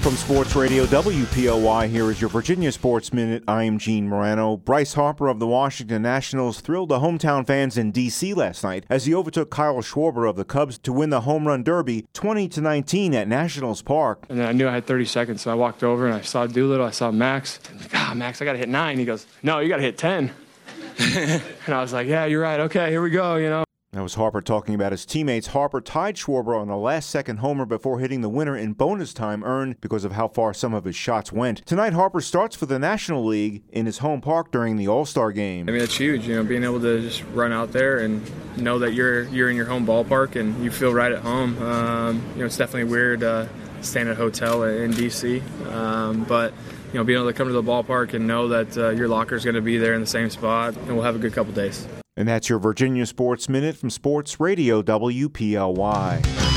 From Sports Radio WPOY, here is your Virginia Sports Minute. I am Gene Morano. Bryce Harper of the Washington Nationals thrilled the hometown fans in D.C. last night as he overtook Kyle Schwarber of the Cubs to win the Home Run Derby 20-19 at Nationals Park. And then I knew I had 30 seconds, so I walked over and I saw Doolittle, I saw Max. Max, I got to hit 9. He goes, no, you got to hit 10. And I was like, yeah, you're right. Okay, here we go, That was Harper talking about his teammates. Harper tied Schwarber on the last-second homer before hitting the winner in bonus time earned because of how far some of his shots went. Tonight, Harper starts for the National League in his home park during the All-Star Game. I mean, it's huge, being able to just run out there and know that you're in your home ballpark and you feel right at home. It's definitely weird staying at a hotel in D.C., but being able to come to the ballpark and know that your locker's going to be there in the same spot, and we'll have a good couple days. And that's your Virginia Sports Minute from Sports Radio WPLY.